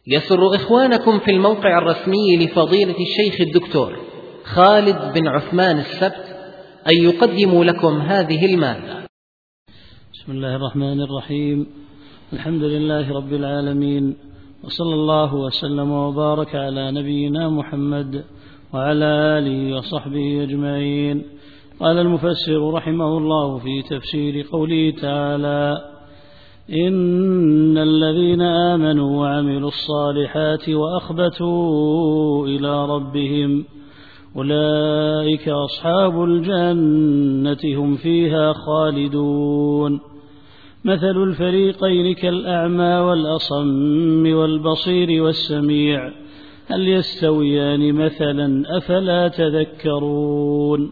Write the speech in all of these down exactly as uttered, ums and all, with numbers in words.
يسر إخوانكم في الموقع الرسمي لفضيلة الشيخ الدكتور خالد بن عثمان السبت أن يقدموا لكم هذه المادة. بسم الله الرحمن الرحيم. الحمد لله رب العالمين، وصلى الله وسلم وبارك على نبينا محمد وعلى آله وصحبه أجمعين. قال المفسر رحمه الله في تفسير قوله تعالى: إن الذين آمنوا وعملوا الصالحات وأخبتوا إلى ربهم أولئك أصحاب الجنة هم فيها خالدون. مثل الفريقين كالأعمى والأصم والبصير والسميع هل يستويان مثلا أفلا تذكرون.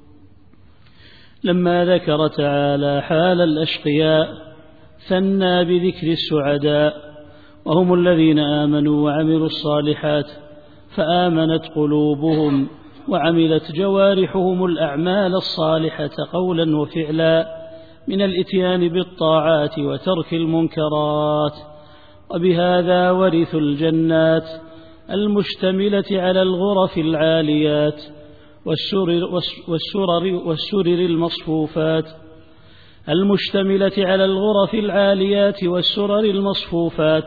لما ذكر تعالى حال الأشقياء ثنى بذكر السعداء، وهم الذين آمنوا وعملوا الصالحات فآمنت قلوبهم وعملت جوارحهم الأعمال الصالحة قولا وفعلا من الإتيان بالطاعات وترك المنكرات، وبهذا ورثوا الجنات المشتملة على الغرف العاليات والسرر, والسرر, والسرر المصفوفات المشتملة على الغرف العاليات والسرر المصفوفات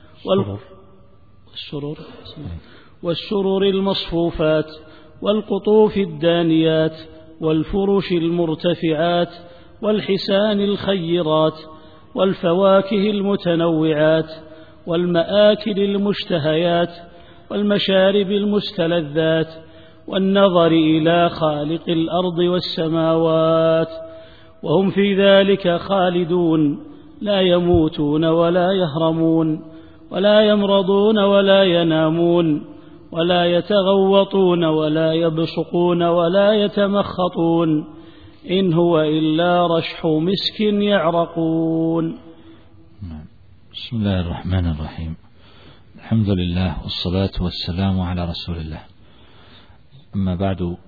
والسرر والسرر المصفوفات والقطوف الدانيات والفرش المرتفعات والحسان الخيرات والفواكه المتنوعات والمآكل المشتهيات والمشارب المستلذات والنظر إلى خالق الأرض والسماوات، وهم في ذلك خالدون لا يموتون ولا يهرمون ولا يمرضون ولا ينامون ولا يتغوطون ولا يبصقون ولا يتمخطون، إن هو إلا رشح مسك يعرقون. بسم الله الرحمن الرحيم. الحمد لله والصلاة والسلام على رسول الله. أما بعد،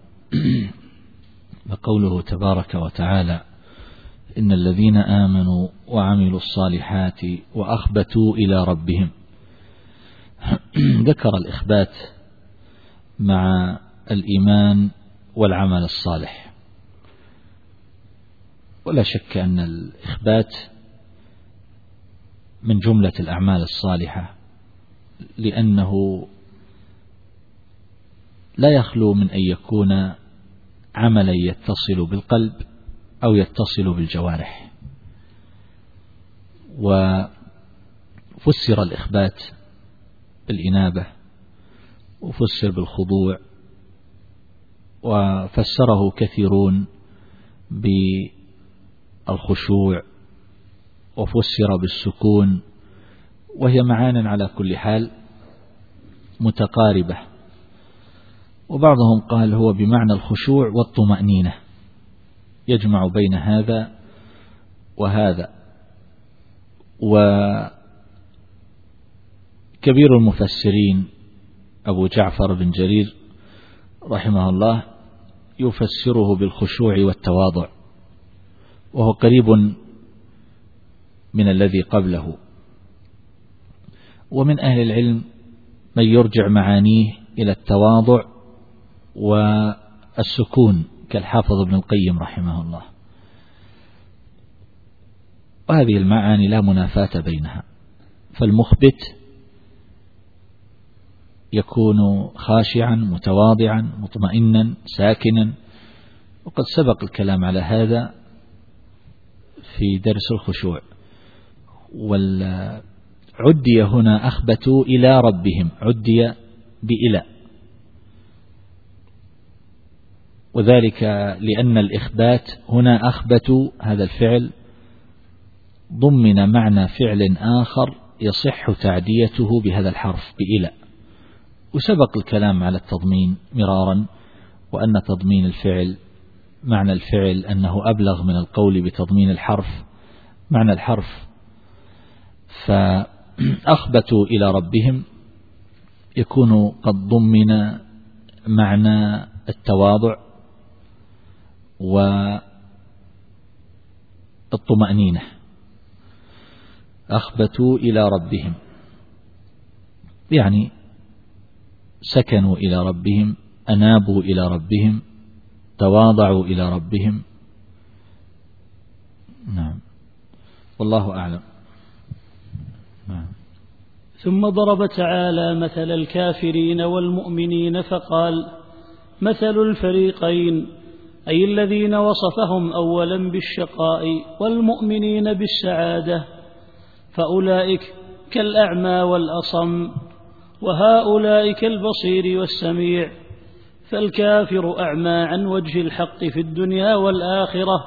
فقوله تبارك وتعالى: إن الذين آمنوا وعملوا الصالحات وأخبتوا إلى ربهم، ذكر الإخبات مع الإيمان والعمل الصالح. ولا شك أن الإخبات من جملة الأعمال الصالحة، لأنه لا يخلو من أن يكون عملا يتصل بالقلب أو يتصل بالجوارح. وفسر الإخبات بالإنابة، وفسر بالخضوع، وفسره كثيرون بالخشوع، وفسر بالسكون، وهي معان على كل حال متقاربة. وبعضهم قال هو بمعنى الخشوع والطمأنينة، يجمع بين هذا وهذا. وكبير المفسرين أبو جعفر بن جرير رحمه الله يفسره بالخشوع والتواضع، وهو قريب من الذي قبله. ومن أهل العلم من يرجع معانيه إلى التواضع والسكون كالحافظ ابن القيم رحمه الله. وهذه المعاني لا منافاة بينها، فالمخبت يكون خاشعا متواضعا مطمئنا ساكنا، وقد سبق الكلام على هذا في درس الخشوع. والعدي هنا أخبتوا إلى ربهم، عدي بإلى، وذلك لأن الإخبات هنا أخبتوا هذا الفعل ضمن معنى فعل آخر يصح تعديته بهذا الحرف بإلى. وسبق الكلام على التضمين مرارا، وأن تضمين الفعل معنى الفعل أنه أبلغ من القول بتضمين الحرف معنى الحرف. فأخبتوا إلى ربهم يكون قد ضمن معنى التواضع والطمأنينة. أخبتوا إلى ربهم، يعني سكنوا إلى ربهم، أنابوا إلى ربهم، تواضعوا إلى ربهم. نعم، والله أعلم. نعم. ثم ضرب تعالى مثل الكافرين والمؤمنين فقال: مثل الفريقين، أي الذين وصفهم أولا بالشقاء والمؤمنين بالسعادة، فأولئك كالأعمى والأصم، وهؤلاء كالبصير والسميع. فالكافر أعمى عن وجه الحق في الدنيا والآخرة،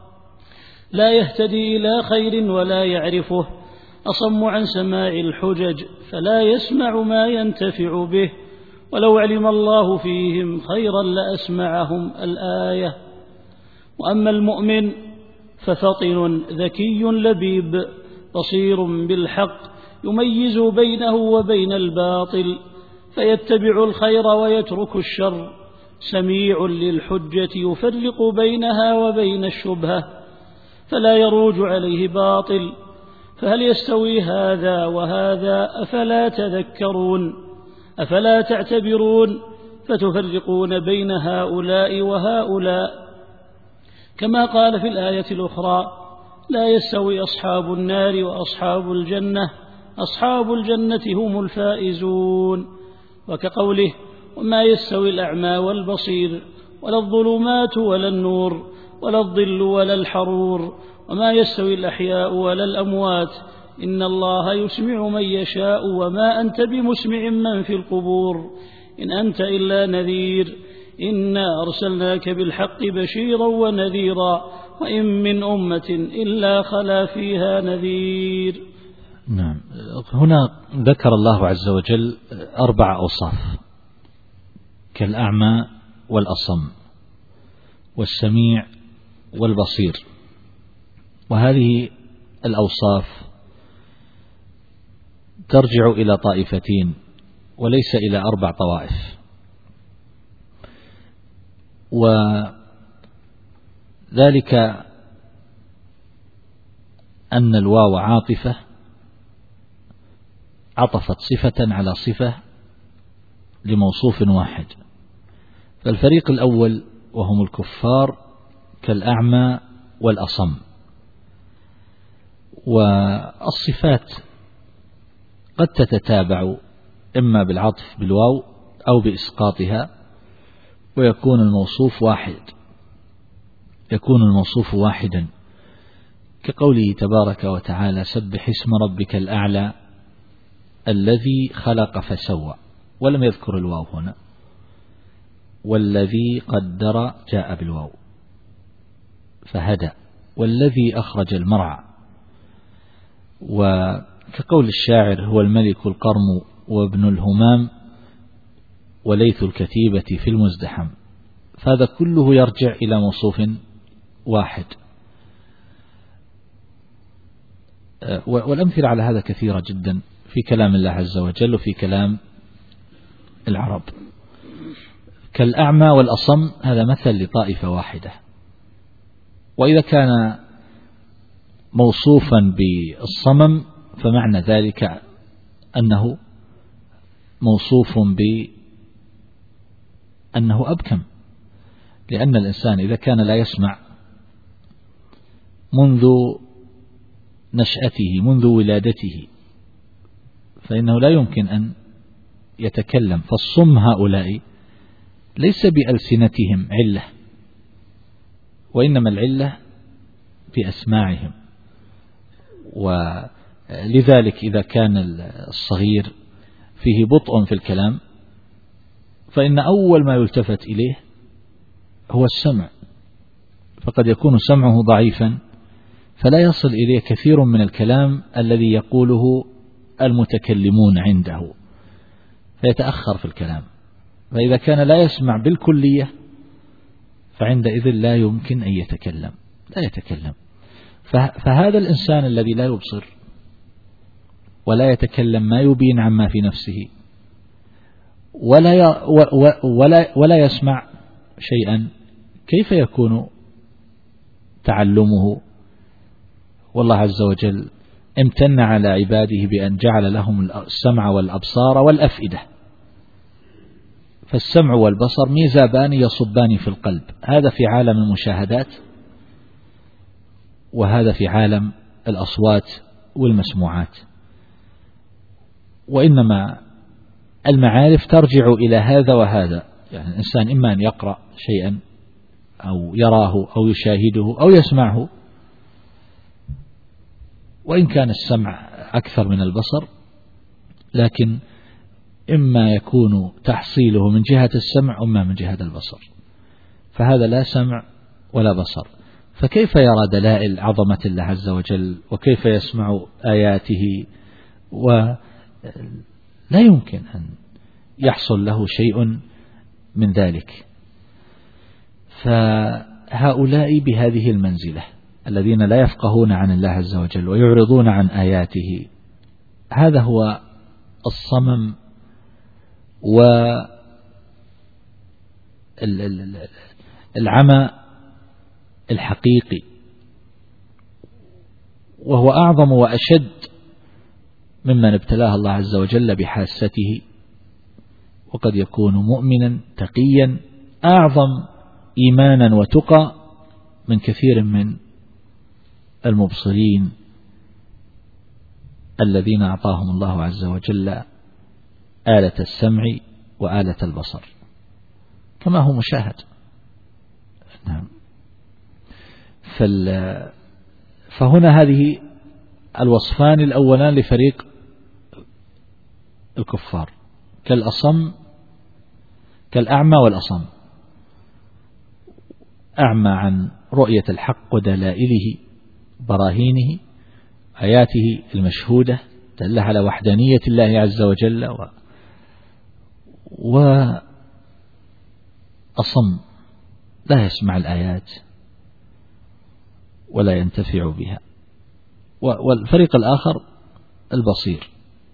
لا يهتدي إلى خير ولا يعرفه، أصم عن سماع الحجج، فلا يسمع ما ينتفع به، ولو علم الله فيهم خيرا لأسمعهم. الآية. وأما المؤمن ففطن ذكي لبيب بصير بالحق، يميز بينه وبين الباطل، فيتبع الخير ويترك الشر، سميع للحجة يفرق بينها وبين الشبهة، فلا يروج عليه باطل. فهل يستوي هذا وهذا؟ أفلا تذكرون؟ أفلا تعتبرون فتفرقون بين هؤلاء وهؤلاء؟ كما قال في الآية الأخرى: لا يستوي أصحاب النار وأصحاب الجنة، أصحاب الجنة هم الفائزون. وكقوله: وما يستوي الأعمى والبصير، ولا الظلمات ولا النور، ولا الظل ولا الحرور، وما يستوي الأحياء ولا الأموات، إن الله يسمع من يشاء وما أنت بمسمع من في القبور، إن أنت إلا نذير، إنا أرسلناك بالحق بشيرا ونذيرا، وإن من أمة إلا خلا فيها نذير. نعم. هنا ذكر الله عز وجل أربع أوصاف: كالأعمى والأصم والسميع والبصير. وهذه الأوصاف ترجع إلى طائفتين وليس إلى أربع طوائف، وذلك أن الواو عاطفة عطفت صفة على صفة لموصوف واحد. فالفريق الأول وهم الكفار كالأعمى والأصم. والصفات قد تتتابع إما بالعطف بالواو أو بإسقاطها، ويكون الموصوف واحد، يكون الموصوف واحدا، كقوله تبارك وتعالى: سبح اسم ربك الأعلى الذي خلق فسوى، ولم يذكر الواو هنا، والذي قدر جاء بالواو فهدى، والذي أخرج المرعى. وكقول الشاعر: هو الملك القرم وابن الهمام وليث الكتيبة في المزدحم. فهذا كله يرجع إلى موصوف واحد. والأمثلة على هذا كثيرة جدا في كلام الله عز وجل وفي كلام العرب. كالأعمى والأصم هذا مثل لطائفة واحدة. وإذا كان موصوفا بالصمم فمعنى ذلك أنه موصوف بأنه أبكم، لأن الإنسان إذا كان لا يسمع منذ نشأته منذ ولادته فإنه لا يمكن أن يتكلم. فالصم هؤلاء ليس بألسنتهم علة، وإنما العلة بأسماعهم. ولذلك إذا كان الصغير فيه بطء في الكلام فإن أول ما يلتفت إليه هو السمع، فقد يكون سمعه ضعيفا فلا يصل إليه كثير من الكلام الذي يقوله المتكلمون عنده، فيتأخر في الكلام. فإذا كان لا يسمع بالكلية فعندئذ لا يمكن أن يتكلم، لا يتكلم. فهذا الإنسان الذي لا يبصر ولا يتكلم ما يبين عما في نفسه ولا ولا ولا يسمع شيئا، كيف يكون تعلمه؟ والله عز وجل امتن على عباده بأن جعل لهم السمع والأبصار والأفئدة. فالسمع والبصر ميزابان يصبان في القلب، هذا في عالم المشاهدات وهذا في عالم الأصوات والمسموعات. وإنما المعارف ترجع إلى هذا وهذا، يعني الإنسان إما أن يقرأ شيئا أو يراه أو يشاهده أو يسمعه، وإن كان السمع أكثر من البصر، لكن إما يكون تحصيله من جهة السمع وإما من جهة البصر، فهذا لا سمع ولا بصر. فكيف يرى دلائل عظمة الله عز وجل وكيف يسمع آياته؟ ولا يمكن أن يحصل له شيء من ذلك. فهؤلاء بهذه المنزلة الذين لا يفقهون عن الله عز وجل ويعرضون عن آياته، هذا هو الصمم والعمى الحقيقي، وهو أعظم وأشد ممن ابتلاه الله عز وجل بحاسته، وقد يكون مؤمنا تقيا أعظم إيمانا وتقى من كثير من المبصرين الذين أعطاهم الله عز وجل آلة السمع وآلة البصر كما هو مشاهد. نعم. فهنا هذه الوصفان الأولان لفريق الكفار كالأصم كالأعمى والأصم، أعمى عن رؤية الحق ودلائله براهينه آياته المشهودة دل على وحدانية الله عز وجل، و وأصم لا يسمع الآيات ولا ينتفع بها. والفريق الآخر البصير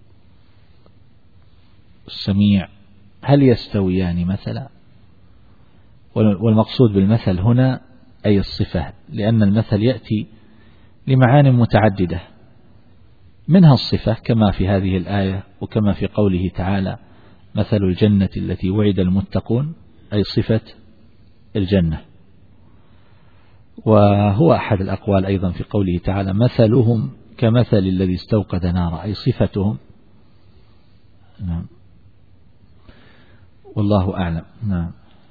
السميع، هل يستويان مثلا؟ والمقصود بالمثل هنا أي الصفة، لأن المثل يأتي لمعان متعددة، منها الصفة كما في هذه الآية وكما في قوله تعالى مثل الجنة التي وعد المتقون، أي صفة الجنة. وهو أحد الأقوال أيضا في قوله تعالى مثلهم كمثل الذي استوقد نارا، أي صفتهم. نعم. والله أعلم. نعم.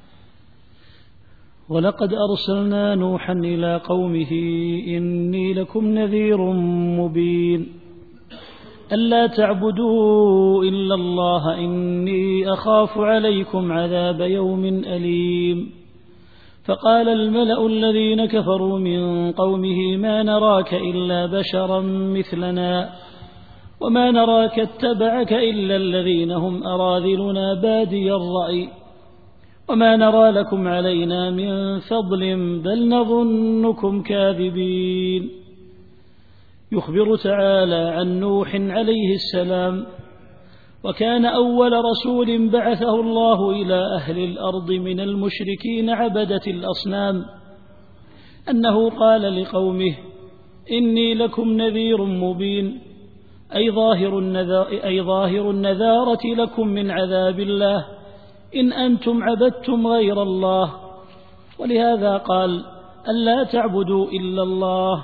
ولقد أرسلنا نوحا إلى قومه إني لكم نذير مبين ألا تعبدوا إلا الله إني أخاف عليكم عذاب يوم أليم. فقال الملأ الذين كفروا من قومه ما نراك إلا بشرا مثلنا وما نراك اتبعك إلا الذين هم أراذلنا بادي الرأي وما نرى لكم علينا من فضل بل نظنكم كاذبين. يخبر تعالى عن نوح عليه السلام، وكان أول رسول بعثه الله إلى أهل الأرض من المشركين عبدة الأصنام، أنه قال لقومه إني لكم نذير مبين، أي ظاهر, أي ظاهر النذارة لكم من عذاب الله إن أنتم عبدتم غير الله. ولهذا قال ألا تعبدوا إلا الله.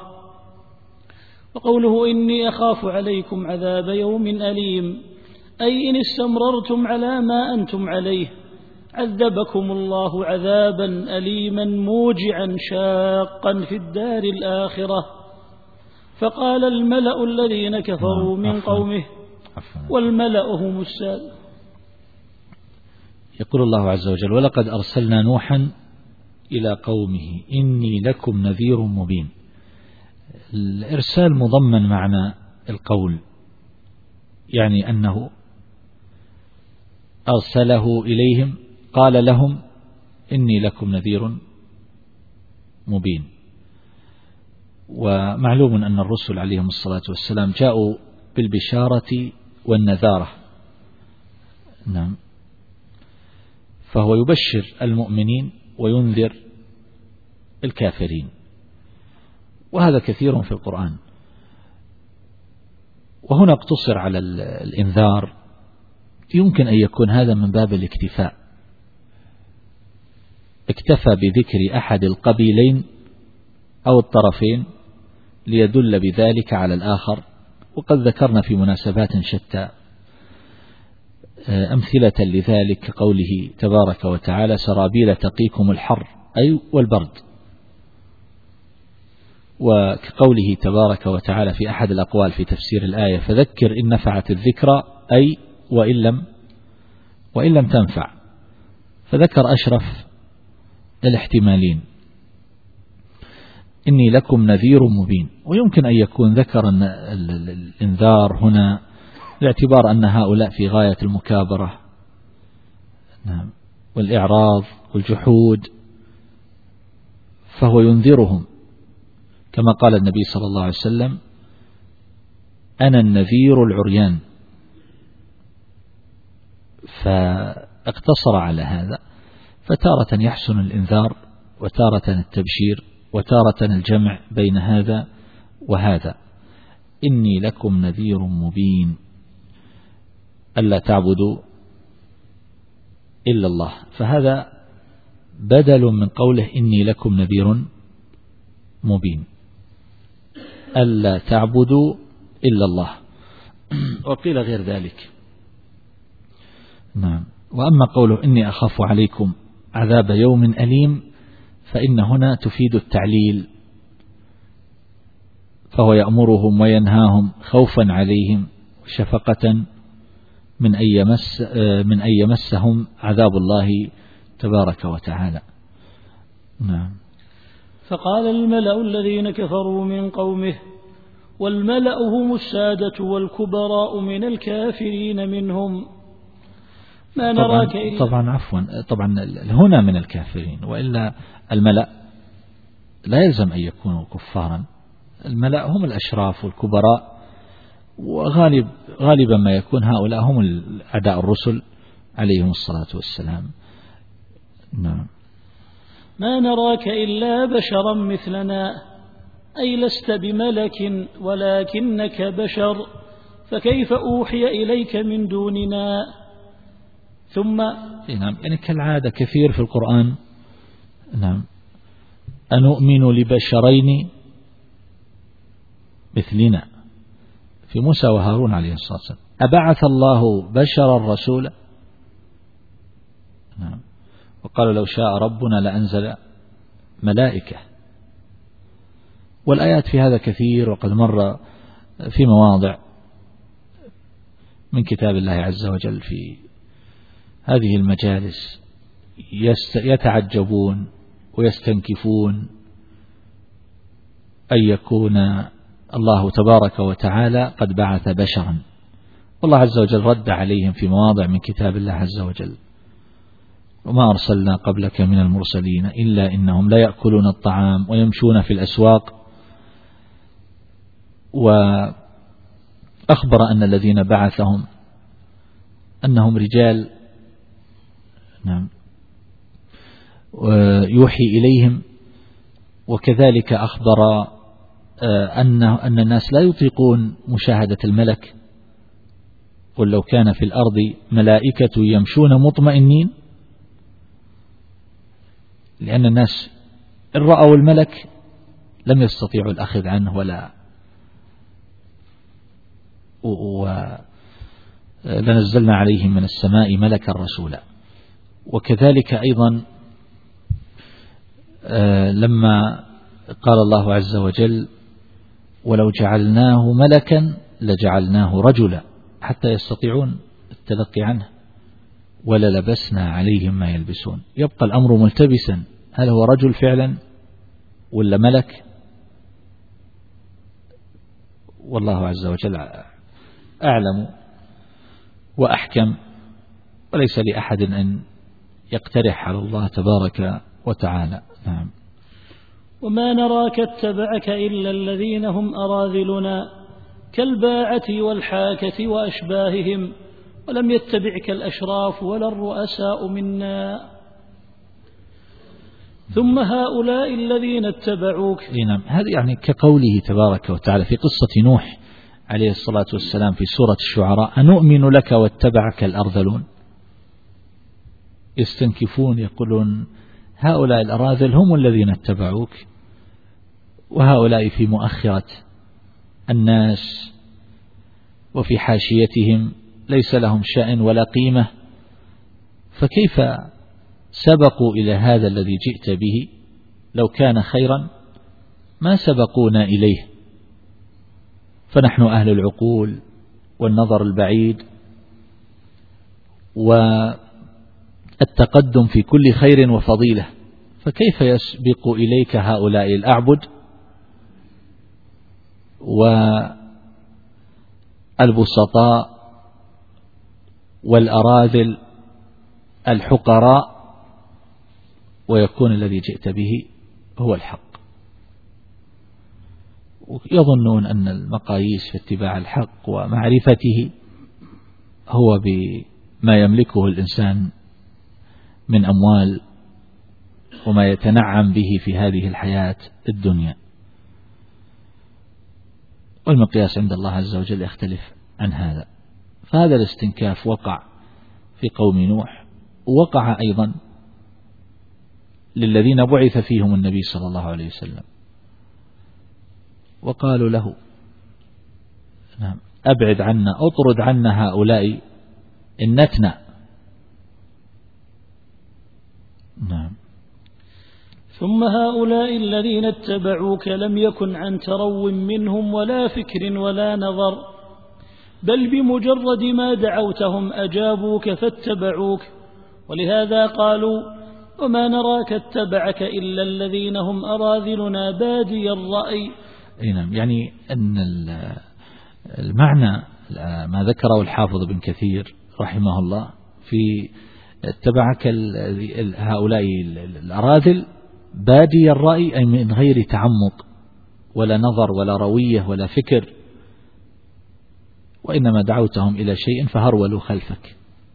وقوله إني أخاف عليكم عذاب يوم أليم، أي إن استمررتم على ما أنتم عليه عذبكم الله عذابا أليما موجعا شاقا في الدار الآخرة. فقال الملأ الذين كفروا من قومه، والملأ هم السادة. يقول الله عز وجل ولقد أرسلنا نوحا إلى قومه إني لكم نذير مبين. الإرسال مضمن معنى القول، يعني أنه أرسله إليهم قال لهم إني لكم نذير مبين. ومعلوم أن الرسل عليهم الصلاة والسلام جاءوا بالبشارة والنذارة. نعم. فهو يبشر المؤمنين وينذر الكافرين، وهذا كثير في القرآن. وهنا اقتصر على الإنذار، يمكن أن يكون هذا من باب الاكتفاء، اكتفى بذكر أحد القبيلين أو الطرفين ليدل بذلك على الآخر. وقد ذكرنا في مناسبات شتى أمثلة لذلك كقوله تبارك وتعالى سرابيل تقيكم الحر أي والبرد، وكقوله تبارك وتعالى في أحد الأقوال في تفسير الآية فذكر إن نفعت الذكرى أي وإن لم, وإن لم تنفع، فذكر أشرف الاحتمالين إني لكم نذير مبين. ويمكن أن يكون ذكر أن الإنذار هنا باعتبار أن هؤلاء في غاية المكابرة والإعراض والجحود، فهو ينذرهم كما قال النبي صلى الله عليه وسلم أنا النذير العريان، فاقتصر على هذا. فتارة يحسن الإنذار وتارة التبشير وتارة الجمع بين هذا وهذا. إني لكم نذير مبين ألا تعبدوا إلا الله، فهذا بدل من قوله إني لكم نذير مبين ألا تعبدوا إلا الله، وقيل غير ذلك. نعم. وأما قوله إني أخاف عليكم عذاب يوم أليم فإن هنا تفيد التعليل، فهو يأمرهم وينهاهم خوفا عليهم وشفقة من أن يمس من أن يمسهم عذاب الله تبارك وتعالى. نعم. فقال الملأ الذين كفروا من قومه، والملأ هم السادة والكبراء من الكافرين منهم، ما نراك طبعا, إلا طبعا عفوا طبعا هنا من الكافرين، وإلا الملأ لا يلزم أن يكونوا كفارا، الملأ هم الأشراف والكبراء، وغالب غالبا ما يكون هؤلاء هم أعداء الرسل عليهم الصلاة والسلام. نعم. ما نراك إلا بشرا مثلنا أي لست بملك ولكنك بشر، فكيف أوحي إليك من دوننا. ثم نعم، يعني كالعادة كثير في القرآن. نعم. أنؤمن لبشرين مثلنا في موسى وهارون عليه الصلاة والسلام، أبعث الله بشرا رسولا. نعم. وقالوا لو شاء ربنا لأنزل ملائكة، والآيات في هذا كثير، وقد مر في مواضع من كتاب الله عز وجل في هذه المجالس يتعجبون ويستنكفون أن يكون الله تبارك وتعالى قد بعث بشرا، والله عز وجل رد عليهم في مواضع من كتاب الله عز وجل وما أرسلنا قبلك من المرسلين إلا إنهم لا يأكلون الطعام ويمشون في الأسواق، وأخبر أن الذين بعثهم أنهم رجال نعم يوحي إليهم، وكذلك أخبر أن أن الناس لا يطيقون مشاهدة الملك، قل لو كان في الأرض ملائكة يمشون مطمئنين، لأن الناس إن رأوا الملك لم يستطيعوا الأخذ عنه ولا لنزلنا عليهم من السماء ملكا رسولا. وكذلك أيضا لما قال الله عز وجل ولو جعلناه ملكا لجعلناه رجلا حتى يستطيعون التلقي عنه وللبسنا عليهم ما يلبسون، يبقى الأمر ملتبسا، هل هو رجل فعلا ولا ملك؟ والله عز وجل أعلم وأحكم، وليس لأحد أن يقترح على الله تبارك وتعالى. نعم. وما نراك اتبعك إلا الذين هم أراذلنا كالباعة والحاكة وأشباههم، ولم يتبعك الأشراف ولا الرؤساء منا، ثم هؤلاء الذين اتبعوك. نعم. هذا يعني كقوله تبارك وتعالى في قصة نوح عليه الصلاة والسلام في سورة الشعراء: أنؤمن لك واتبعك الأرذلون. يستنكفون يقولون هؤلاء الأراذل هم الذين اتبعوك، وهؤلاء في مؤخرة الناس وفي حاشيتهم ليس لهم شأن ولا قيمة، فكيف سبقوا إلى هذا الذي جئت به؟ لو كان خيرا ما سبقونا إليه. فنحن أهل العقول والنظر البعيد والتقدم في كل خير وفضيلة، فكيف يسبق إليك هؤلاء الأعبد والبسطاء والأراذل الحقراء، ويكون الذي جئت به هو الحق؟ يظنون أن المقاييس في اتباع الحق ومعرفته هو بما يملكه الإنسان من أموال وما يتنعم به في هذه الحياة الدنيا، والمقياس عند الله عز وجل يختلف عن هذا. فهذا الاستنكاف وقع في قوم نوح، ووقع أيضا للذين بعث فيهم النبي صلى الله عليه وسلم، وقالوا له: نعم أبعد عنا، أطرد عنا هؤلاء النتنة. نعم. ثم هؤلاء الذين اتبعوك لم يكن عن ترو منهم ولا فكر ولا نظر، بل بمجرد ما دعوتهم أجابوك فاتبعوك، ولهذا قالوا: وما نراك اتبعك إلا الذين هم أراذلنا بادي الرأي. نعم، يعني أن المعنى ما ذكره الحافظ بن كثير رحمه الله في اتبعك هؤلاء الأراذل بادي الرأي، أي من غير تعمق ولا نظر ولا روية ولا فكر، وإنما دعوتهم إلى شيء فهرولوا خلفك،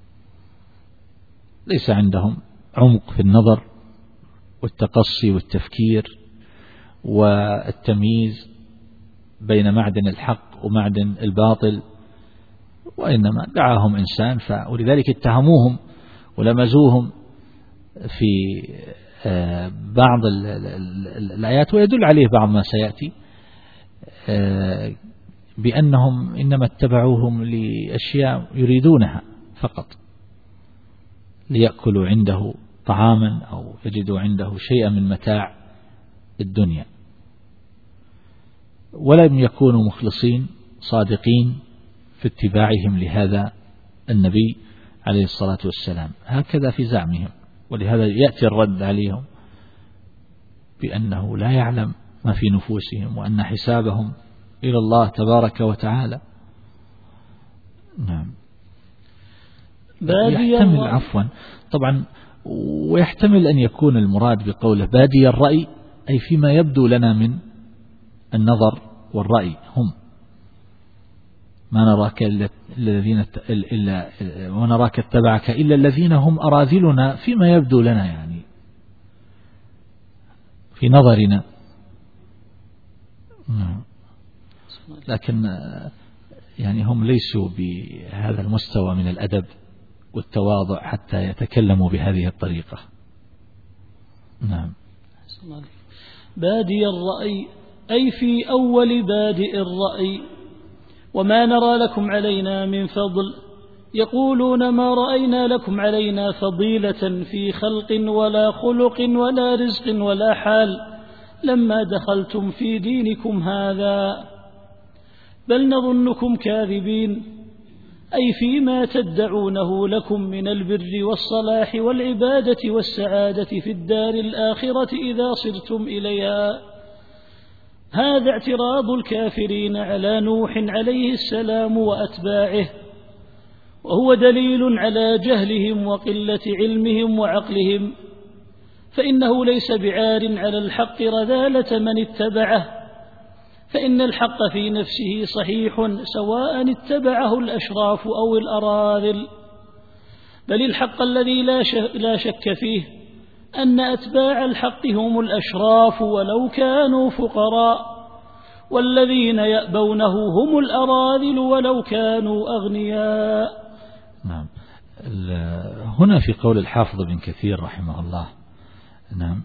ليس عندهم عمق في النظر والتقصي والتفكير والتمييز بين معدن الحق ومعدن الباطل، وإنما دعاهم إنسان، ولذلك اتهموهم ولمزوهم في بعض الآيات، ويدل عليه بعض ما سيأتي، بأنهم إنما اتبعوهم لأشياء يريدونها فقط، ليأكلوا عنده طعاما أو يجدوا عنده شيئا من متاع الدنيا، ولم يكونوا مخلصين صادقين في اتباعهم لهذا النبي عليه الصلاة والسلام، هكذا في زعمهم. ولهذا يأتي الرد عليهم بأنه لا يعلم ما في نفوسهم، وأن حسابهم إلى الله تبارك وتعالى. نعم. يحتمل عفوا طبعا، ويحتمل أن يكون المراد بقوله بادي الرأي أي فيما يبدو لنا من النظر والرأي، هم ما نراك إلا الذين إلا ونراك اتبعك إلا الذين هم أراذلنا فيما يبدو لنا، يعني في نظرنا. لكن يعني هم ليسوا بهذا المستوى من الأدب والتواضع حتى يتكلموا بهذه الطريقة. نعم. بادي الرأي أي في أول بادئ الرأي، وما نرى لكم علينا من فضل، يقولون ما رأينا لكم علينا فضيلة في خلق ولا خلق ولا رزق ولا حال لما دخلتم في دينكم هذا، بل نظنكم كاذبين، أي فيما تدعونه لكم من البر والصلاح والعبادة والسعادة في الدار الآخرة إذا صرتم إليها. هذا اعتراض الكافرين على نوح عليه السلام وأتباعه، وهو دليل على جهلهم وقلة علمهم وعقلهم، فإنه ليس بعار على الحق رذالة من اتبعه، فإن الحق في نفسه صحيح سواء اتبعه الأشراف أو الأراذل، بل الحق الذي لا شك فيه أن أتباع الحق هم الأشراف ولو كانوا فقراء، والذين يأبونه هم الأراذل ولو كانوا أغنياء. نعم. هنا في قول الحافظ بن كثير رحمه الله، نعم،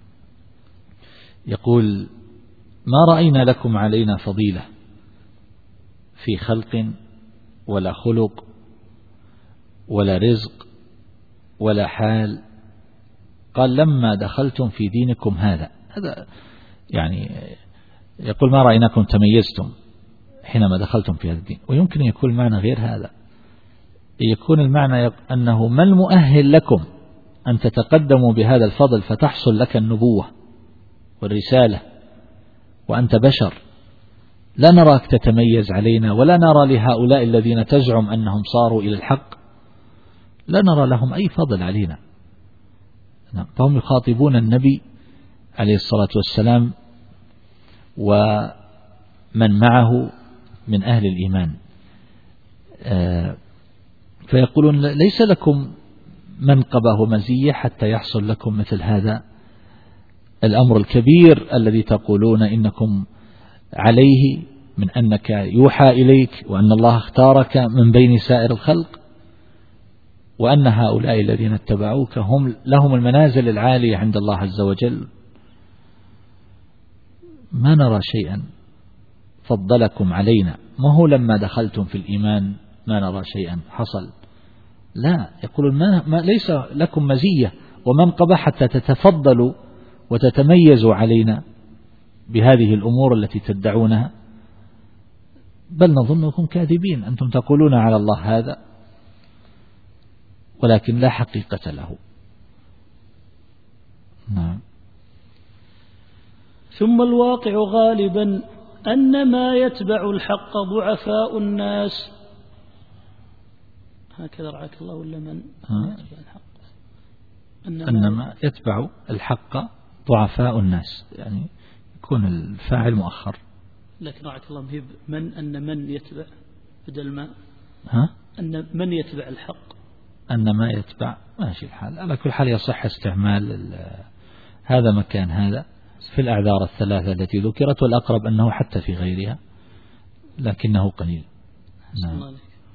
يقول: ما رأينا لكم علينا فضيلة في خلق ولا خلق ولا رزق ولا حال. قال: لما دخلتم في دينكم هذا. هذا يعني يقول: ما رأيناكم تميزتم حينما دخلتم في هذا الدين. ويمكن يكون المعنى غير هذا، يكون المعنى أنه ما المؤهل لكم أن تتقدموا بهذا الفضل فتحصل لك النبوة والرسالة وأنت بشر، لا نراك تتميز علينا، ولا نرى لهؤلاء الذين تزعم أنهم صاروا إلى الحق، لا نرى لهم أي فضل علينا. فهم يخاطبون النبي عليه الصلاة والسلام ومن معه من أهل الإيمان، فيقولون: ليس لكم منقبة ومزية حتى يحصل لكم مثل هذا الأمر الكبير الذي تقولون إنكم عليه، من أنك يوحى إليك وأن الله اختارك من بين سائر الخلق، وأن هؤلاء الذين اتبعوك هم لهم المنازل العالية عند الله عز وجل. ما نرى شيئا فضلكم علينا، ما هو لما دخلتم في الإيمان ما نرى شيئا حصل، لا، يقولون ما, ما ليس لكم مزية ومنقبة حتى تتفضلوا وتتميزوا علينا بهذه الأمور التي تدعونها، بل نظنكم كاذبين، أنتم تقولون على الله هذا ولكن لا حقيقة له. نعم. ثم الواقع غالبا أن ما يتبع الحق ضعفاء الناس. هكذا رعاك الله، ولا من يتبع الحق؟ أنما يتبع الحق ضعفاء الناس، يعني يكون الفاعل مؤخر. لكن رعاك الله مهب من أن من يتبع بدل ما ها؟ أن من يتبع الحق، أن ما يتبع، ماشي الحال. على كل حال يصح استعمال هذا مكان هذا في الأعذار الثلاثة التي ذكرت، والأقرب أنه حتى في غيرها لكنه قليل. نعم.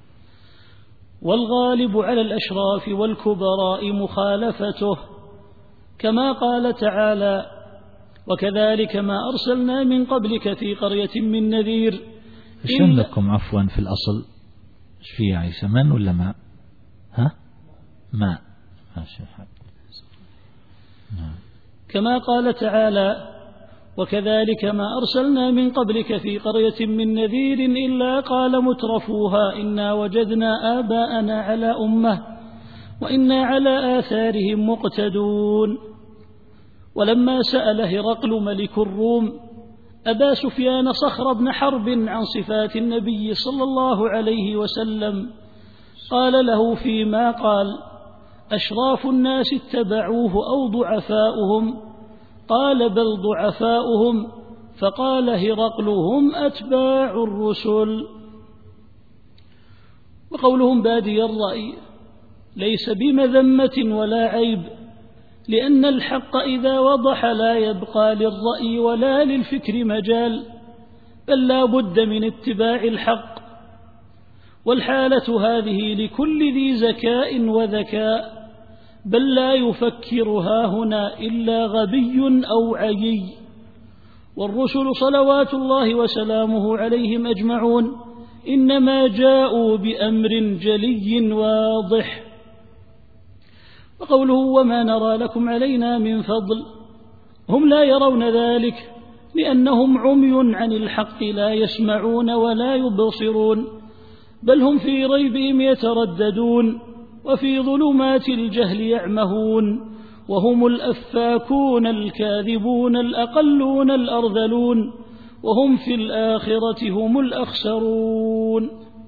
والغالب على الأشراف والكبراء مخالفته، كما قال تعالى: وكذلك ما أرسلنا من قبلك في قرية من نذير. إيش عندكم عفوا في الأصل؟ إيش في يا عيسى، من ولا ما؟ ها؟ ما ماشي الحال. نعم. كما قال تعالى: وكذلك ما أرسلنا من قبلك في قرية من نذير إلا قال مترفوها إنا وجدنا آباءنا على أمة وإنا على آثارهم مقتدون. ولما سأل هرقل ملك الروم أبا سفيان صخر بن حرب عن صفات النبي صلى الله عليه وسلم، قال له فيما قال: أشراف الناس اتبعوه أو ضعفاؤهم؟ قال: بل ضعفاؤهم. فقال هرقل: هم أتباع الرسل. وقولهم بادي الرأي ليس بمذمة ولا عيب، لأن الحق إذا وضح لا يبقى للرأي ولا للفكر مجال، بل لا بد من اتباع الحق. والحالة هذه لكل ذي ذكاء وذكاء، بل لا يفكر هاهنا إلا غبي أو عيي. والرسل صلوات الله وسلامه عليهم أجمعون إنما جاءوا بأمر جلي واضح. وقوله: وما نرى لكم علينا من فضل، هم لا يرون ذلك لأنهم عمي عن الحق لا يسمعون ولا يبصرون، بل هم في ريبهم يترددون وفي ظلمات الجهل يعمهون، وهم الأفاكون الكاذبون الأقلون الأرذلون، وهم في الآخرة هم الأخسرون.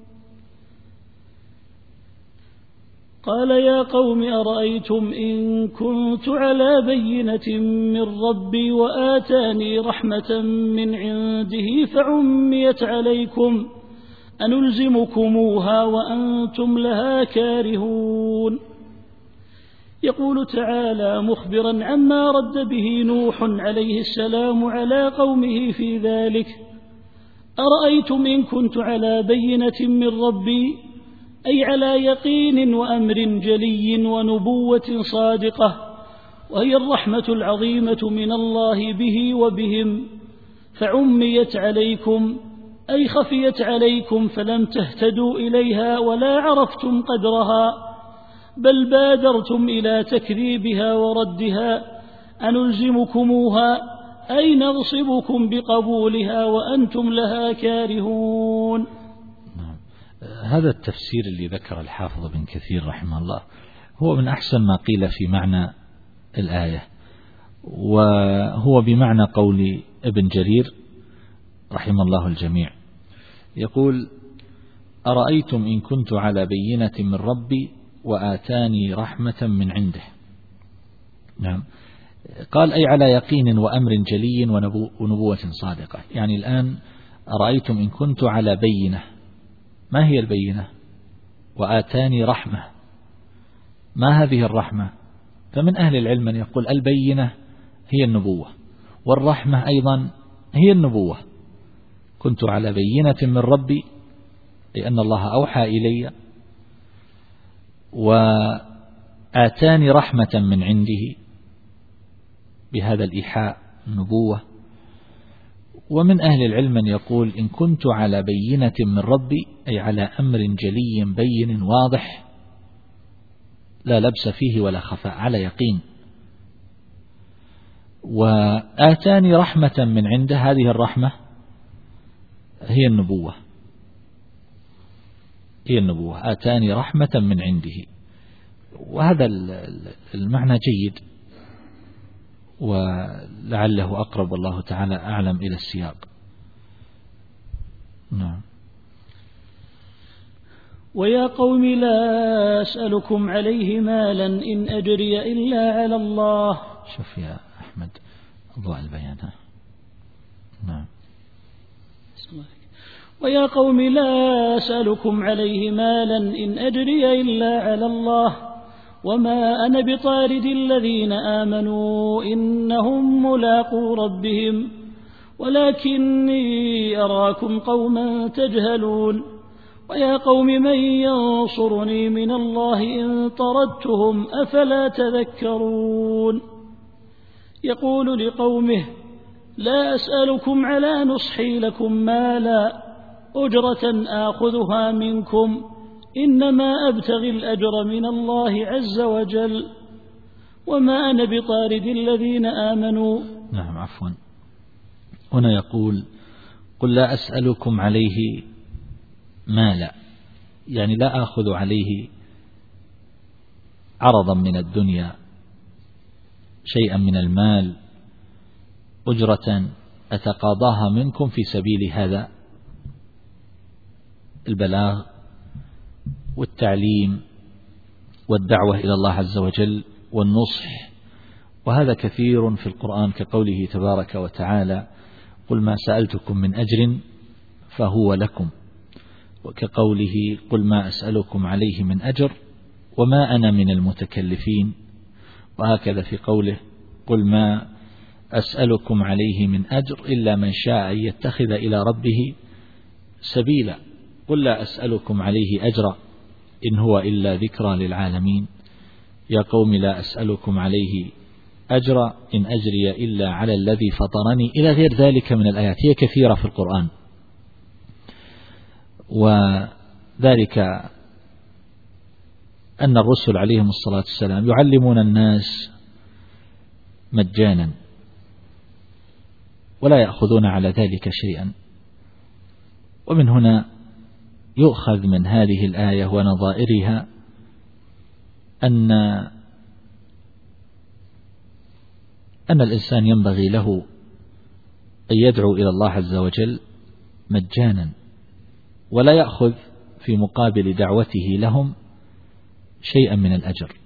قال: يا قوم أرأيتم إن كنت على بينة من ربي وآتاني رحمة من عنده فعميت عليكم أنلزمكموها وأنتم لها كارهون. يقول تعالى مخبرا عما رد به نوح عليه السلام على قومه في ذلك: أرأيتم إن كنت على بينة من ربي، أي على يقين وأمر جلي ونبوة صادقة، وهي الرحمة العظيمة من الله به وبهم، فعميت عليكم أي خفيت عليكم فلم تهتدوا إليها ولا عرفتم قدرها، بل بادرتم إلى تكذيبها وردها، أنلزمكموها أي نغصبكم بقبولها وأنتم لها كارهون. هذا التفسير اللي ذكر الحافظ بن كثير رحمه الله هو من أحسن ما قيل في معنى الآية، وهو بمعنى قول ابن جرير رحمه الله الجميع، يقول: أرأيتم إن كنت على بينة من ربي وآتاني رحمة من عنده. نعم، قال أي على يقين وأمر جلي ونبوة صادقة. يعني الآن أرأيتم إن كنت على بينة، ما هي البينة؟ وآتاني رحمة، ما هذه الرحمة؟ فمن أهل العلم من يقول البينة هي النبوة، والرحمة أيضا هي النبوة. كنت على بينة من ربي لأن الله أوحى إلي، وآتاني رحمة من عنده، بهذا الإيحاء النبوة. ومن أهل العلم من يقول إن كنت على بينة من ربي أي على أمر جلي بين واضح لا لبس فيه ولا خفاء، على يقين. وآتاني رحمة من عنده، هذه الرحمة هي النبوة، هي النبوة، آتاني رحمة من عنده. وهذا المعنى جيد ولعله أقرب والله تعالى أعلم إلى السياق. نعم. ويا قوم لا أسألكم عليه مالا إن أجري إلا على الله. شوف يا أحمد أضواء البيان. نعم. ويا قوم لا أسألكم عليه مالا إن أجري إلا على الله وما أنا بطارد الذين آمنوا إنهم ملاقو ربهم ولكني أراكم قوما تجهلون. ويا قوم من ينصرني من الله إن طردتهم أفلا تذكرون. يقول لقومه لا أسألكم على نصحي لكم مالا أجرة آخذها منكم إنما أبتغي الأجر من الله عز وجل وما أنا بطارد الذين آمنوا. نعم عفوا، هنا يقول قل لا أسألكم عليه مالا، يعني لا أخذ عليه عرضا من الدنيا، شيئا من المال، أجرة أتقاضاها منكم في سبيل هذا البلاغ والتعليم والدعوة إلى الله عز وجل والنصح. وهذا كثير في القرآن كقوله تبارك وتعالى قل ما سألتكم من أجر فهو لكم، وكقوله قل ما أسألكم عليه من أجر وما أنا من المتكلفين. وهكذا في قوله قل ما أسألكم عليه من أجر إلا من شاء أن يتخذ إلى ربه سبيلا. قل لا أسألكم عليه أجرا إن هو إلا ذكرى للعالمين. يا قوم لا أسألكم عليه أجرا إن أجري إلا على الذي فطرني، إلى غير ذلك من الآيات، هي كثيرة في القرآن. وذلك أن الرسل عليهم الصلاة والسلام يعلمون الناس مجانا ولا يأخذون على ذلك شيئا. ومن هنا يؤخذ من هذه الآية ونظائرها أن أن الإنسان ينبغي له أن يدعو إلى الله عز وجل مجانا ولا يأخذ في مقابل دعوته لهم شيئا من الأجر.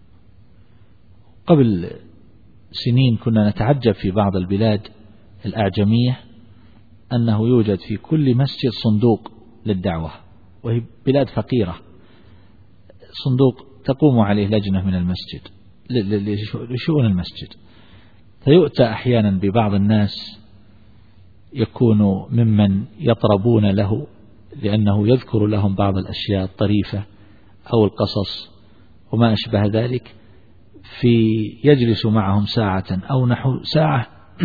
قبل سنين كنا نتعجب في بعض البلاد الأعجمية أنه يوجد في كل مسجد صندوق للدعوة، وهي بلاد فقيرة، صندوق تقوم عليه لجنة من المسجد لشؤون المسجد، فيؤتى أحيانا ببعض الناس يكون ممن يطربون له لأنه يذكر لهم بعض الأشياء الطريفة أو القصص وما أشبه ذلك، في يجلس معهم ساعة أو نحو ساعة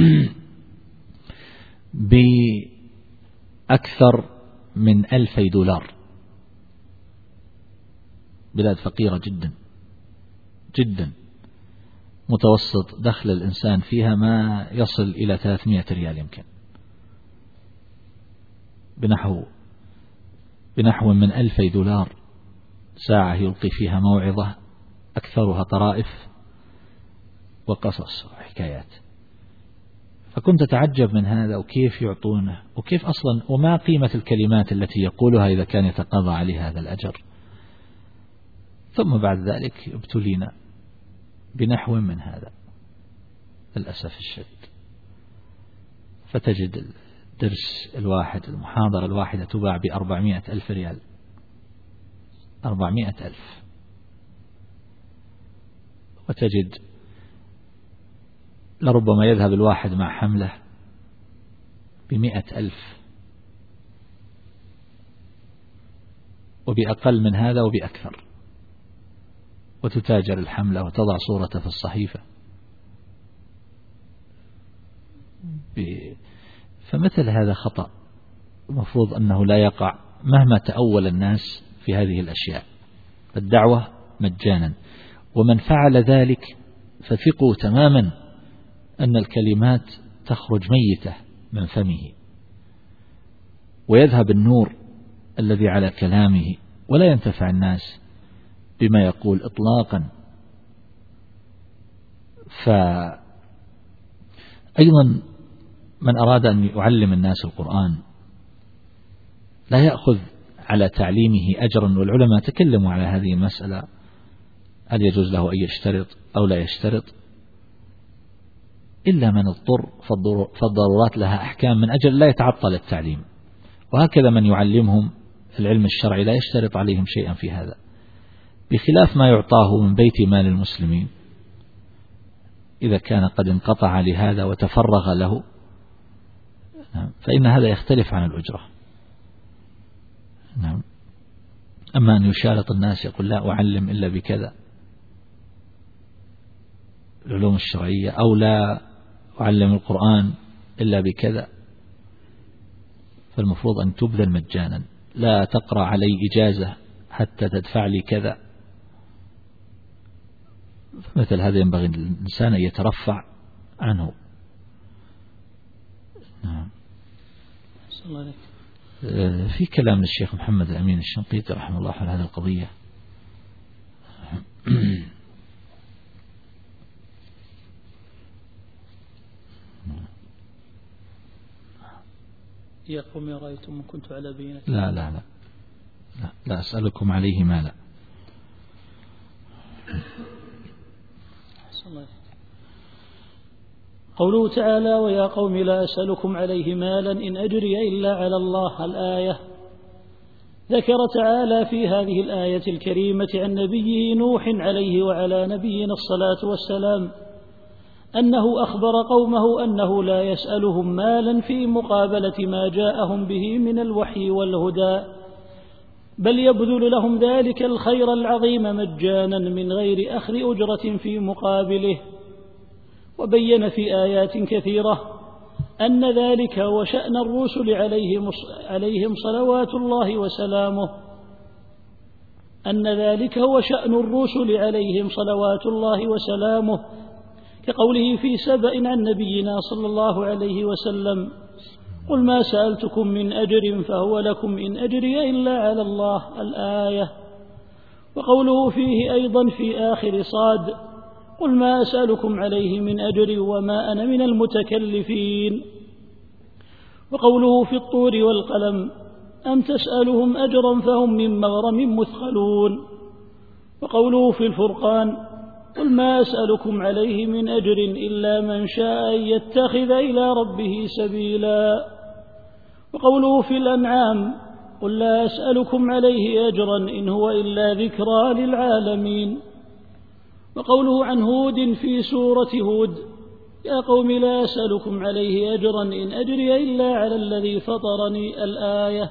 بأكثر من ألفي دولار. بلاد فقيرة جدا جدا، متوسط دخل الإنسان فيها ما يصل إلى ثلاثمائة ريال يمكن، بنحو بنحو من ألفي دولار ساعة يلقي فيها موعظة أكثرها طرائف وقصص وحكايات. فكنت أتعجب من هذا وكيف يعطونه وكيف أصلا وما قيمة الكلمات التي يقولها إذا كان يتقاضى عليها هذا الأجر. ثم بعد ذلك ابتلينا بنحو من هذا للأسف الشديد، فتجد الدرس الواحد المحاضرة الواحدة تباع بأربعمائة ألف ريال، أربعمائة ألف، وتجد لربما يذهب الواحد مع حملة بمئة ألف، وبأقل من هذا وبأكثر، وتتاجر الحملة وتضع صورته في الصحيفة. فمثل هذا خطأ، المفروض أنه لا يقع مهما تأول الناس في هذه الأشياء. الدعوة مجانا، ومن فعل ذلك فثقوا تماما أن الكلمات تخرج ميتة من فمه، ويذهب النور الذي على كلامه، ولا ينتفع الناس بما يقول إطلاقا. فأيضا من أراد أن يعلم الناس القرآن لا يأخذ على تعليمه أجرا، والعلماء تكلموا على هذه المسألة، هل يجوز له أن يشترط أو لا يشترط، إلا من اضطر، فالضرورات لها أحكام من أجل لا يتعطل التعليم. وهكذا من يعلمهم في العلم الشرعي لا يشترط عليهم شيئا في هذا، بخلاف ما يعطاه من بيت مال المسلمين إذا كان قد انقطع لهذا وتفرغ له، فإن هذا يختلف عن الأجرة. نعم. أما أن يشارط الناس يقول لا أعلم إلا بكذا العلوم الشرعية، أو لا أعلم القرآن إلا بكذا، فالمفروض أن تبذل مجانا، لا تقرأ علي إجازة حتى تدفع لي كذا. مثل هذا ينبغي الإنسان أن يترفع عنه. نعم. في كلام للشيخ محمد الأمين الشنقيطي رحمه الله على هذه القضية. يا قوم رأيتم كنت على بينة. لا لا لا لا, لا أسألكم عليه مالا. قوله تعالى ويا قوم لا أسألكم عليه مالا إن أجري إلا على الله، الآية. ذكر تعالى في هذه الآية الكريمة عن نبيه نوح عليه وعلى نبينا الصلاة والسلام أنه أخبر قومه أنه لا يسألهم مالا في مقابلة ما جاءهم به من الوحي والهدى، بل يبذل لهم ذلك الخير العظيم مجانا من غير أخذ أجرة في مقابله. وبين في آيات كثيرة أن ذلك هو شأن الرسل عليهم عليهم صلوات الله وسلامه أن ذلك هو شأن الرسل عليهم صلوات الله وسلامه كقوله في سبأ عن نبينا صلى الله عليه وسلم قل ما سألتكم من أجر فهو لكم إن أجري إلا على الله، الآية. وقوله فيه أيضا في آخر صاد قل ما أسألكم عليه من أجر وما أنا من المتكلفين. وقوله في الطور والقلم أم تسألهم أجرا فهم من مغرم مثقلون. وقوله في الفرقان قل ما أسألكم عليه من أجر إلا من شاء أن يتخذ إلى ربه سبيلا. وقوله في الأنعام قل لا أسألكم عليه أجرا إن هو إلا ذكرى للعالمين. وقوله عن هود في سورة هود يا قوم لا أسألكم عليه أجرا إن أجري إلا على الذي فطرني الآية.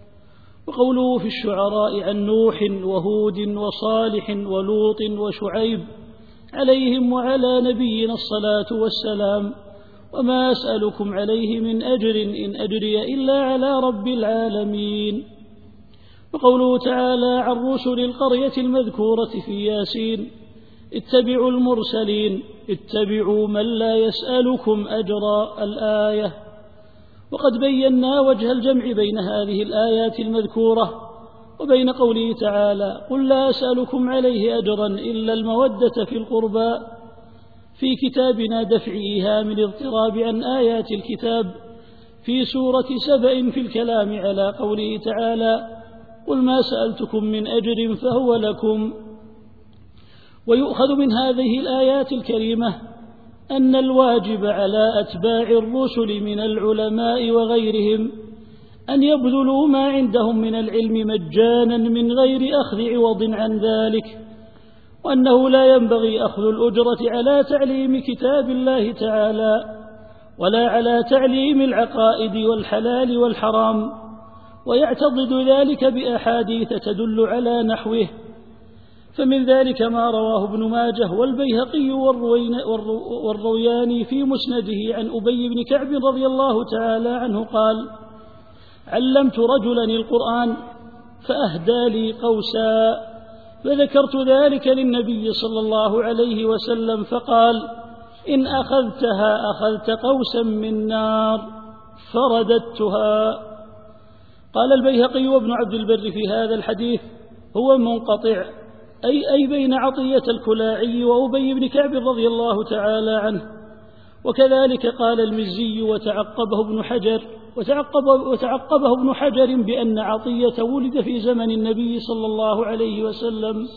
وقوله في الشعراء عن نوح وهود وصالح ولوط وشعيب عليهم وعلى نبينا الصلاة والسلام وما أسألكم عليه من أجر إن أجري إلا على رب العالمين. وقوله تعالى عن رسل القرية المذكورة في ياسين اتبعوا المرسلين اتبعوا من لا يسألكم أجرا الآية. وقد بينا وجه الجمع بين هذه الآيات المذكورة وبين قوله تعالى قل لا أسألكم عليه أجرا إلا المودة في القربى في كتابنا دفع إيهام الاضطراب عن آيات الكتاب في سورة سبأ في الكلام على قوله تعالى قل ما سألتكم من أجر فهو لكم. ويؤخذ من هذه الآيات الكريمة أن الواجب على أتباع الرسل من العلماء وغيرهم أن يبذلوا ما عندهم من العلم مجانا من غير أخذ عوض عن ذلك، وأنه لا ينبغي أخذ الأجرة على تعليم كتاب الله تعالى ولا على تعليم العقائد والحلال والحرام، ويعتضد ذلك بأحاديث تدل على نحوه. فمن ذلك ما رواه ابن ماجه والبيهقي والروياني في مسنده عن أبي بن كعب رضي الله تعالى عنه قال علمت رجلا القرآن فأهدى لي قوسا فذكرت ذلك للنبي صلى الله عليه وسلم فقال إن أخذتها أخذت قوسا من نار فرددتها. قال البيهقي وابن عبد البر في هذا الحديث هو منقطع أي أي بين عطية الكلاعي وأبي بن كعب رضي الله تعالى عنه. وكذلك قال المزي وتعقبه ابن حجر وتعقب وتعقبه ابن حجر بأن عطية ولد في زمن النبي صلى الله عليه وسلم،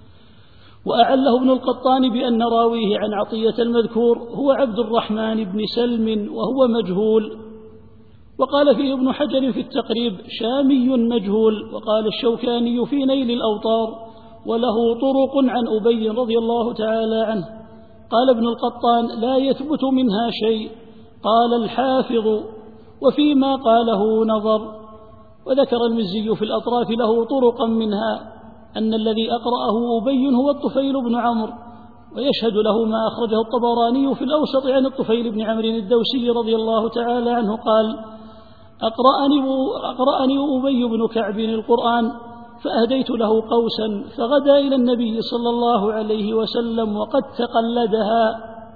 وأعله ابن القطان بأن راويه عن عطية المذكور هو عبد الرحمن بن سلم وهو مجهول. وقال فيه ابن حجر في التقريب شامي مجهول. وقال الشوكاني في نيل الأوطار وله طرق عن أبي رضي الله تعالى عنه. قال ابن القطان لا يثبت منها شيء. قال الحافظ وفيما قاله نظر. وذكر المزي في الأطراف له طرقا منها أن الذي أقرأه أبي هو الطفيل بن عمرو، ويشهد له ما أخرجه الطبراني في الأوسط عن الطفيل بن عمرو الدوسي رضي الله تعالى عنه قال أقرأني, أقرأني أبي بن كعب القرآن فأهديت له قوسا فغدا إلى النبي صلى الله عليه وسلم وقد تقلدها،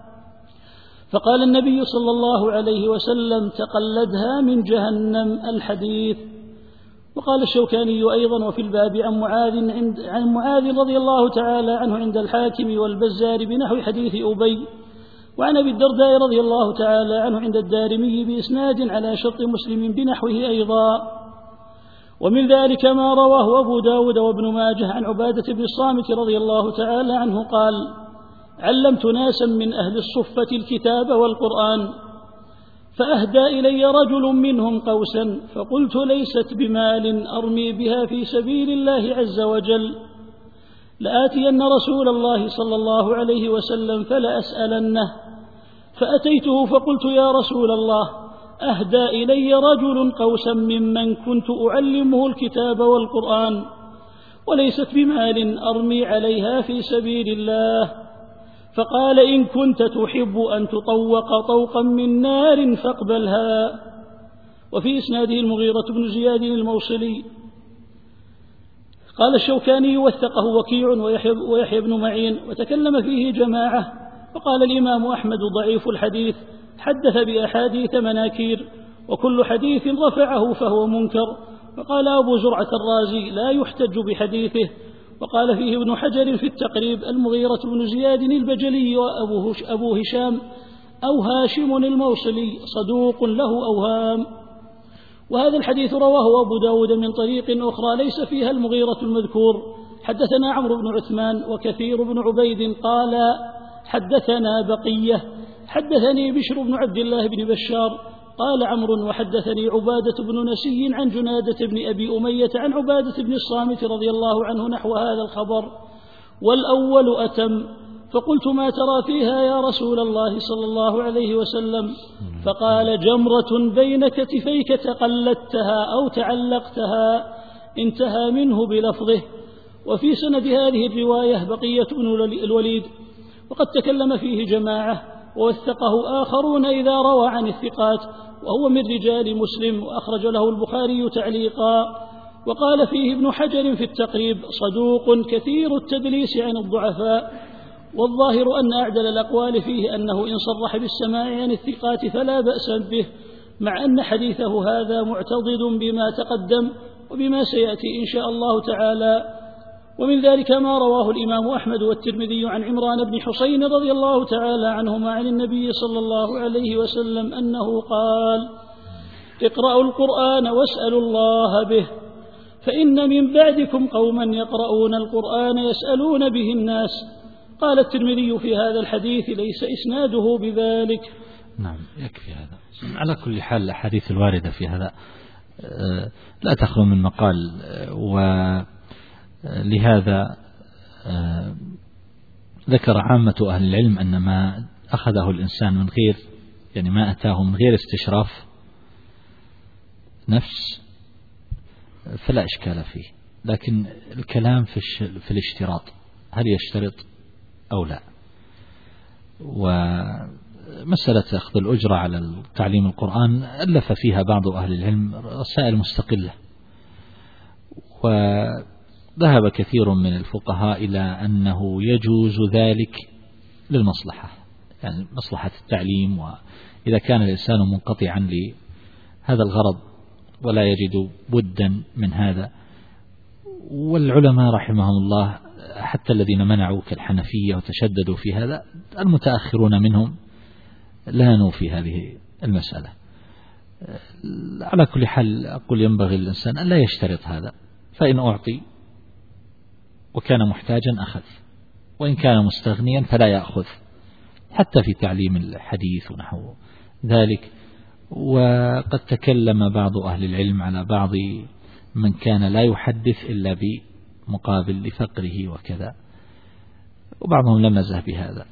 فقال النبي صلى الله عليه وسلم تقلدها من جهنم الحديث. وقال الشوكاني أيضا وفي الباب عن معاذ, عند عن معاذ رضي الله تعالى عنه عند الحاكم والبزار بنحو حديث أبي، وعن أبي الدرداء رضي الله تعالى عنه عند الدارمي بإسناد على شرط مسلم بنحوه أيضا. ومن ذلك ما رواه أبو داود وابن ماجه عن عبادة بن الصامت رضي الله تعالى عنه قال علمت ناسا من أهل الصفة الكتاب والقرآن فأهدى إلي رجل منهم قوسا فقلت ليست بمال أرمي بها في سبيل الله عز وجل، لآتين رسول الله صلى الله عليه وسلم فلأسألنه، فأتيته فقلت يا رسول الله أهدى إلي رجل قوسا ممن كنت أعلمه الكتاب والقرآن وليست بمال أرمي عليها في سبيل الله، فقال إن كنت تحب أن تطوق طوقا من نار فاقبلها. وفي إسناده المغيرة بن زياد الموصلي. قال الشوكاني وثقه وكيع ويحيى بن معين وتكلم فيه جماعة. وقال الإمام أحمد ضعيف الحديث حدث بأحاديث مناكير وكل حديث رفعه فهو منكر. وقال أبو زرعة الرازي لا يحتج بحديثه. وقال فيه ابن حجر في التقريب المغيرة بن زياد البجلي وأبو هشام أو هاشم الموصلي صدوق له أوهام. وهذا الحديث رواه أبو داود من طريق أخرى ليس فيها المغيرة المذكور. حدثنا عمرو بن عثمان وكثير بن عبيد قال حدثنا بقية حدثني بشر بن عبد الله بن بشار قال عمرو وحدثني عبادة بن نسي عن جنادة بن أبي أمية عن عبادة بن الصامت رضي الله عنه نحو هذا الخبر والأول أتم. فقلت ما ترى فيها يا رسول الله صلى الله عليه وسلم؟ فقال جمرة بين كتفيك تقلدتها أو تعلقتها، انتهى منه بلفظه. وفي سند هذه الرواية بقية بن الوليد، وقد تكلم فيه جماعة ووثقه آخرون إذا روى عن الثقات، وهو من رجال مسلم، وأخرج له البخاري تعليقا. وقال فيه ابن حجر في التقريب صدوق كثير التدليس عن الضعفاء، والظاهر أن أعدل الأقوال فيه أنه إن صرح بالسماع عن الثقات فلا بأس به، مع أن حديثه هذا معتضد بما تقدم وبما سيأتي إن شاء الله تعالى. ومن ذلك ما رواه الإمام أحمد والترمذي عن عمران بن حسين رضي الله تعالى عنهما عن النبي صلى الله عليه وسلم أنه قال: اقرأوا القرآن واسألوا الله به، فإن من بعدكم قوما يقرؤون القرآن يسألون به الناس. قال الترمذي في هذا الحديث ليس إسناده بذلك. نعم، يكفي هذا. على كل حال الأحاديث الواردة في هذا لا تخلو من مقال، ولهذا ذكر عامة أهل العلم أن ما أخذه الإنسان من غير يعني ما أتاه من غير استشراف نفس فلا إشكال فيه، لكن الكلام في, في الاشتراط، هل يشترط أو لا. ومسألة أخذ الأجرة على تعليم القرآن ألف فيها بعض أهل العلم رسائل مستقلة، وذهب كثير من الفقهاء إلى أنه يجوز ذلك للمصلحة، يعني مصلحة التعليم، وإذا كان الإنسان منقطعا لهذا الغرض ولا يجد بدا من هذا. والعلماء رحمهم الله حتى الذين منعوا كالحنفية وتشددوا في هذا، المتأخرون منهم لانوا في هذه المسألة. على كل حال أقول ينبغي للإنسان أن لا يشترط هذا، فإن أعطي وكان محتاجا أخذ، وإن كان مستغنيا فلا يأخذ، حتى في تعليم الحديث ونحو ذلك. وقد تكلم بعض أهل العلم على بعض من كان لا يحدث إلا بمقابل لفقره وكذا، وبعضهم لمزه بهذا.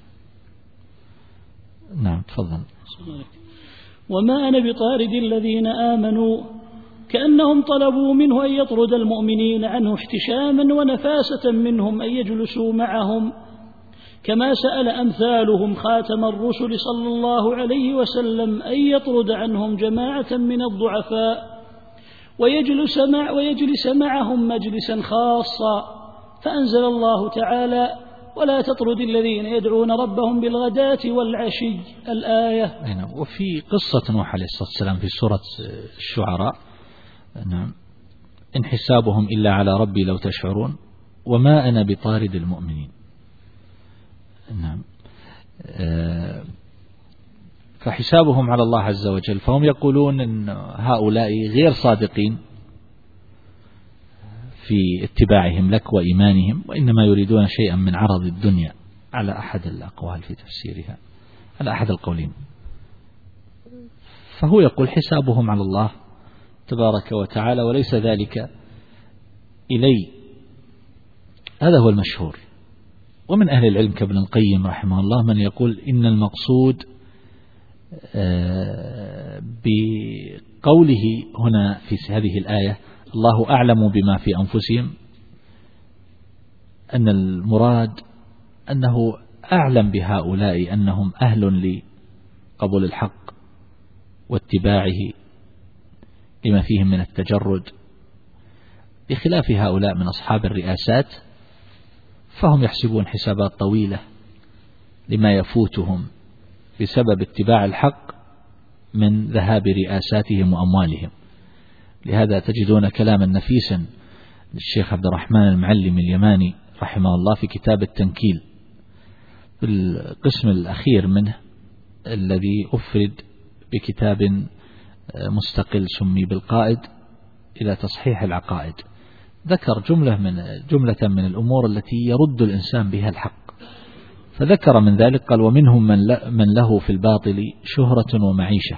نعم تفضل. وما أنا بطارد الذين آمنوا، كأنهم طلبوا منه أن يطرد المؤمنين عنه احتشاما ونفاسة منهم أن يجلسوا معهم، كما سأل أمثالهم خاتم الرسل صلى الله عليه وسلم أن يطرد عنهم جماعة من الضعفاء ويجلس, مع ويجلس معهم مجلسا خاصا، فأنزل الله تعالى: ولا تطرد الذين يدعون ربهم بالغداة والعشي، الآية. وفي قصة نوح عليه الصلاة والسلام في سورة الشعراء: نعم إن حسابهم إلا على ربي لو تشعرون وما أنا بطارد المؤمنين. نعم فحسابهم على الله عز وجل، فهم يقولون أن هؤلاء غير صادقين في اتباعهم لك وإيمانهم، وإنما يريدون شيئا من عرض الدنيا، على أحد الأقوال في تفسيرها، على أحد القولين. فهو يقول حسابهم على الله تبارك وتعالى وليس ذلك إلي، هذا هو المشهور. ومن أهل العلم كابن القيم رحمه الله من يقول إن المقصود بقوله هنا في هذه الآية الله أعلم بما في أنفسهم، أن المراد أنه أعلم بهؤلاء أنهم أهل لقبول الحق واتباعه لما فيهم من التجرد، بخلاف هؤلاء من أصحاب الرئاسات، فهم يحسبون حسابات طويلة لما يفوتهم بسبب اتباع الحق من ذهاب رئاساتهم وأموالهم. لهذا تجدون كلاما نفيسا للشيخ عبد الرحمن المعلم اليماني رحمه الله في كتاب التنكيل بالقسم الأخير منه الذي أفرد بكتاب مستقل سمي بالقائد إلى تصحيح العقائد، ذكر جملة من جملة من الأمور التي يرد الإنسان بها الحق، فذكر من ذلك قال: ومنهم من له في الباطل شهرة ومعيشة،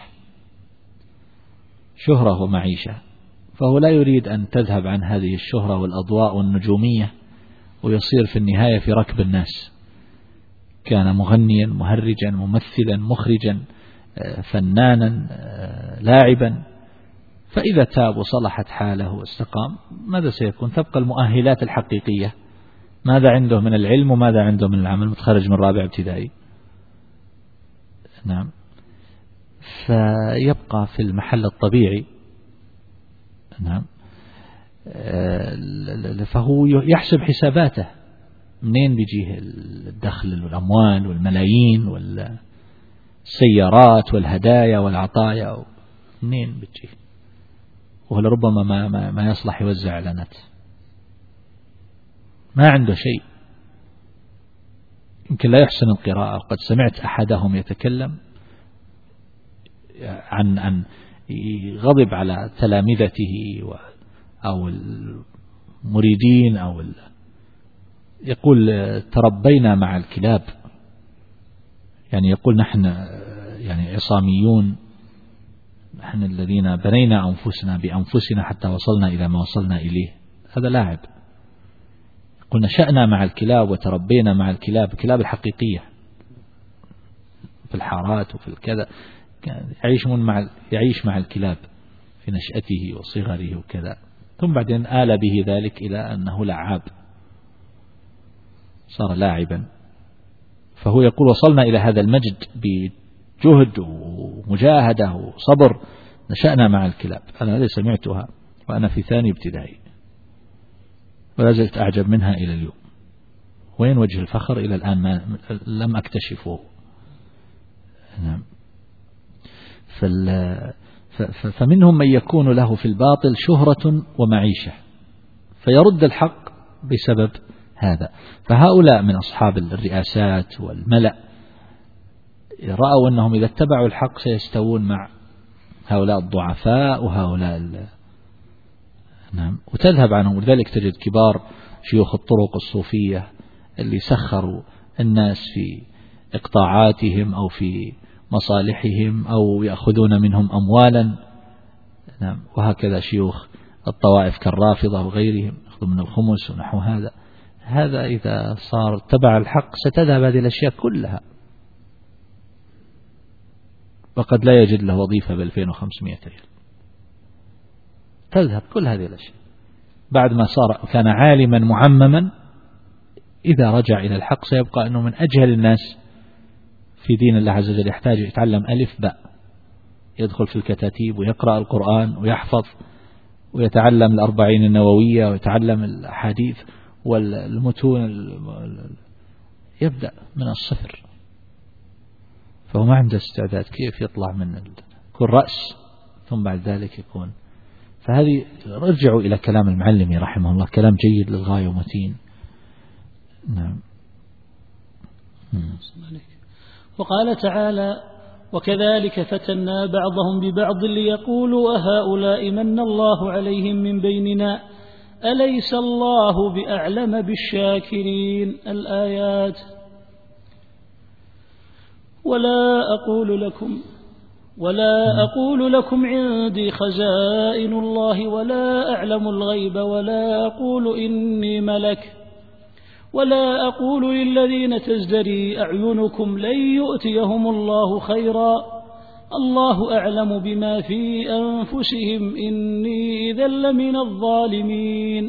شهرة ومعيشة، فهو لا يريد أن تذهب عن هذه الشهرة والأضواء والنجومية ويصير في النهاية في ركب الناس، كان مغنيا مهرجا ممثلا مخرجا فنانا لاعبا، فإذا تاب وصلحت حاله واستقام ماذا سيكون؟ تبقى المؤهلات الحقيقية، ماذا عنده من العلم وماذا عنده من العمل، متخرج من رابع ابتدائي. نعم، فيبقى في المحل الطبيعي. نعم، فهو يحسب حساباته، منين بيجيه الدخل والأموال والملايين والسيارات والهدايا والعطايا، منين بتجيه؟ ولربما ما, ما, ما يصلح يوزع إعلانات، ما عنده شيء، يمكن لا يحسن القراءة. وقد سمعت أحدهم يتكلم عن عن غضب على تلامذته أو المريدين، أو يقول تربينا مع الكلاب، يعني يقول نحن يعني عصاميون، نحن الذين بنينا أنفسنا بأنفسنا حتى وصلنا إلى ما وصلنا إليه. هذا لاعب. يقول نشأنا مع الكلاب وتربينا مع الكلاب، الكلاب الحقيقية في الحارات وفي الكذا، يعيش مع يعيش مع الكلاب في نشأته وصغره وكذا، ثم بعدين آل به ذلك إلى أنه لعاب، صار لاعبا. فهو يقول وصلنا إلى هذا المجد بجهد ومجاهدة وصبر، نشأنا مع الكلاب. أنا هذه سمعتها وأنا في ثاني ابتدائي، ولا زلت أعجب منها إلى اليوم. وين وجه الفخر؟ إلى الآن ما لم أكتشفه. نعم. فمنهم من يكون له في الباطل شهرة ومعيشة فيرد الحق بسبب هذا. فهؤلاء من أصحاب الرئاسات والملأ رأوا أنهم إذا اتبعوا الحق سيستوون مع هؤلاء الضعفاء وهؤلاء ال... نعم، وتذهب عنهم. ولذلك تجد كبار شيوخ الطرق الصوفية اللي سخروا الناس في إقطاعاتهم أو في مصالحهم أو يأخذون منهم أموالا. نعم، وهكذا شيوخ الطوائف كالرافضة وغيرهم يأخذون من الخمس ونحو هذا. هذا إذا صار تبع الحق ستذهب هذه الأشياء كلها، وقد لا يجد له وظيفة بألفين وخمسمائة ريال، تذهب كل هذه الأشياء. بعد ما صار كان عالما معمما، إذا رجع إلى الحق سيبقى أنه من أجهل الناس في دين الله عز وجل، يحتاج يتعلم ألف باء، يدخل في الكتاتيب ويقرأ القرآن ويحفظ ويتعلم الأربعين النووية ويتعلم الأحاديث والمتون، يبدأ من الصفر. فهو ما عنده استعداد، كيف يطلع من يكون رأس ثم بعد ذلك يكون. فهذه رجعوا إلى كلام المعلمي رحمه الله، كلام جيد للغاية ومتين. نعم. وقال تعالى وكذلك فتنا بعضهم ببعض ليقولوا أهؤلاء من الله عليهم من بيننا أليس الله بأعلم بالشاكرين. الآيات. ولا أقول لكم ولا أقول لكم عندي خزائن الله ولا أعلم الغيب ولا أقول إني ملك ولا أقول للذين تزدري أعينكم لن يؤتيهم الله خيرا الله أعلم بما في أنفسهم إني إذا لمن الظالمين.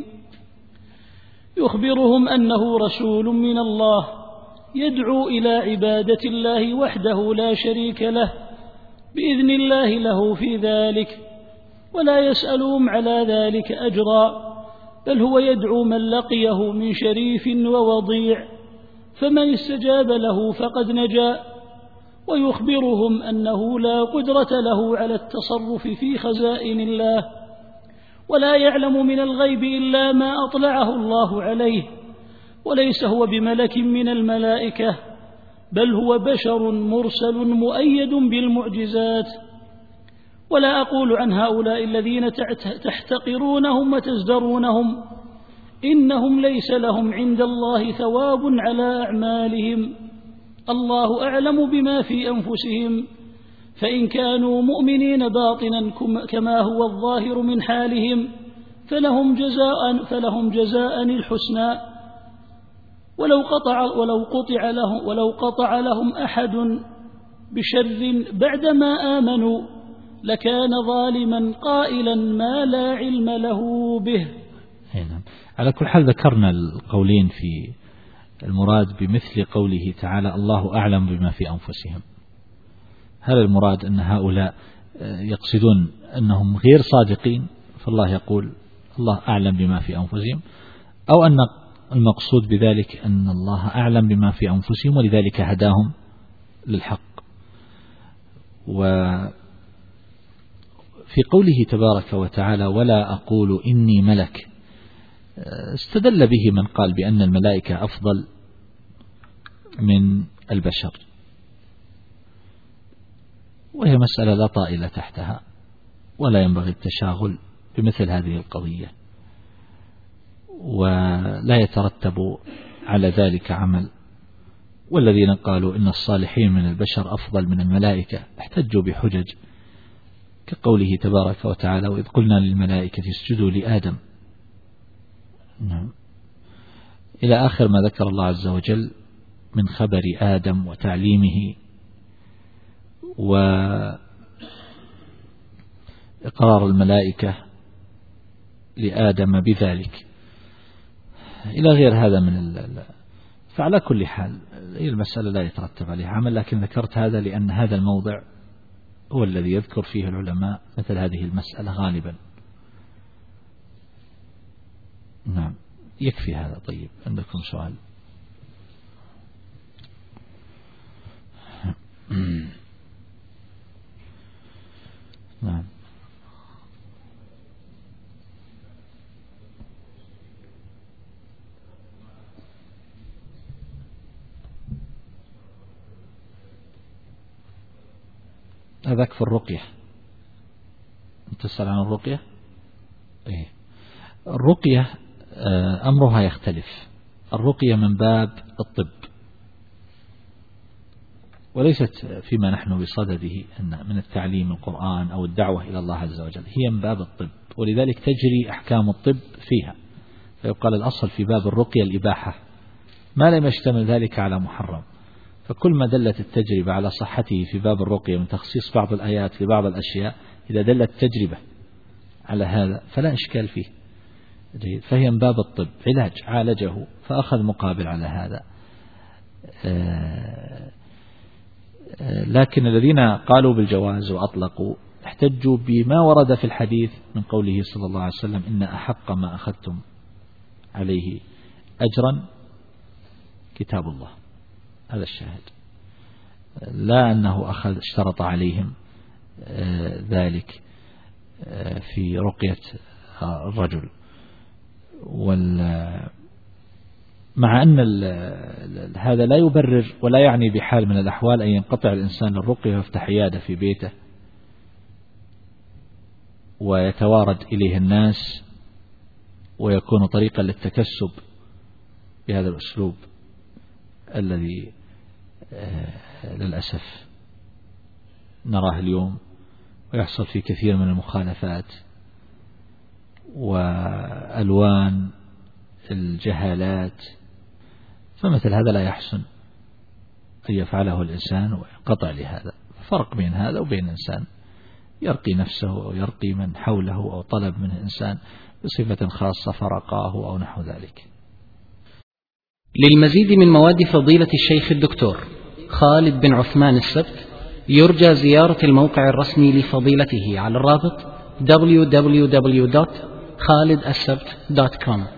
يخبرهم أنه رسول من الله يدعو إلى عبادة الله وحده لا شريك له بإذن الله له في ذلك، ولا يسألهم على ذلك أجرا، بل هو يدعو من لقيه من شريف ووضيع، فمن استجاب له فقد نجا. ويخبرهم أنه لا قدرة له على التصرف في خزائن الله، ولا يعلم من الغيب إلا ما أطلعه الله عليه، وليس هو بملك من الملائكة، بل هو بشر مرسل مؤيد بالمعجزات. ولا أقول عن هؤلاء الذين تحتقرونهم وتزدرونهم إنهم ليس لهم عند الله ثواب على أعمالهم، الله أعلم بما في أنفسهم، فإن كانوا مؤمنين باطنا كما هو الظاهر من حالهم فلهم جزاء, فلهم جزاء الحسنى ولو قطع, ولو قطع لهم ولو قطع لهم أحد بشر بعدما آمنوا لكان ظالما قائلا ما لا علم له به. هنا. على كل حال ذكرنا القولين في المراد بمثل قوله تعالى الله أعلم بما في أنفسهم. هل المراد أن هؤلاء يقصدون أنهم غير صادقين فالله يقول الله أعلم بما في أنفسهم، أو أن المقصود بذلك أن الله أعلم بما في أنفسهم ولذلك هداهم للحق؟ وفي قوله تبارك وتعالى ولا أقول إني ملك استدل به من قال بأن الملائكة أفضل من البشر، وهي مسألة لا طائل تحتها ولا ينبغي التشاغل بمثل هذه القضية، ولا يترتب على ذلك عمل. والذين قالوا إن الصالحين من البشر أفضل من الملائكة احتجوا بحجج كقوله تبارك وتعالى وإذ قلنا للملائكة اسجدوا لآدم، نعم، إلى آخر ما ذكر الله عز وجل من خبر آدم وتعليمه وإقرار الملائكة لآدم بذلك إلى غير هذا من ال... فعلى كل حال هي المسألة لا يترتب عليها عمل، لكن ذكرت هذا لأن هذا الموضع هو الذي يذكر فيه العلماء مثل هذه المسألة غالبا. نعم، يكفي هذا. طيب، عندكم سؤال؟ نعم. هذاك في الرقية، تسأل عن الرقية؟ إيه؟ الرقية أمرها يختلف. الرقية من باب الطب وليست فيما نحن بصدده أن من التعليم القرآن أو الدعوة إلى الله عز وجل، هي من باب الطب ولذلك تجري أحكام الطب فيها، فيقال الأصل في باب الرقية الإباحة ما لم يشتمل ذلك على محرم، فكل ما دلت التجربة على صحته في باب الرقية من تخصيص بعض الآيات في بعض الأشياء إذا دلت التجربة على هذا فلا إشكال فيه، فهي من باب الطب علاج عالجه فأخذ مقابل على هذا. لكن الذين قالوا بالجواز وأطلقوا احتجوا بما ورد في الحديث من قوله صلى الله عليه وسلم إن أحق ما أخذتم عليه أجرا كتاب الله، هذا الشاهد، لا أنه أخذ اشترط عليهم ذلك في رقية الرجل. مع أن هذا لا يبرر ولا يعني بحال من الأحوال أن ينقطع الإنسان للرقية ويفتح عيادة في بيته ويتوارد إليه الناس ويكون طريقا للتكسب بهذا الأسلوب الذي للأسف نراه اليوم ويحصل فيه كثير من المخالفات وألوان الجهالات، فمثل هذا لا يحسن أن يفعله الإنسان وينقطع لهذا. فرق بين هذا وبين إنسان يرقي نفسه أو يرقي من حوله أو طلب منه إنسان بصفة خاصة فرقاه أو نحو ذلك. للمزيد من مواد فضيلة الشيخ الدكتور خالد بن عثمان السبت يرجى زيارة الموقع الرسمي لفضيلته على الرابط دبليو دبليو دبليو دوت خالد السبت دوت كوم.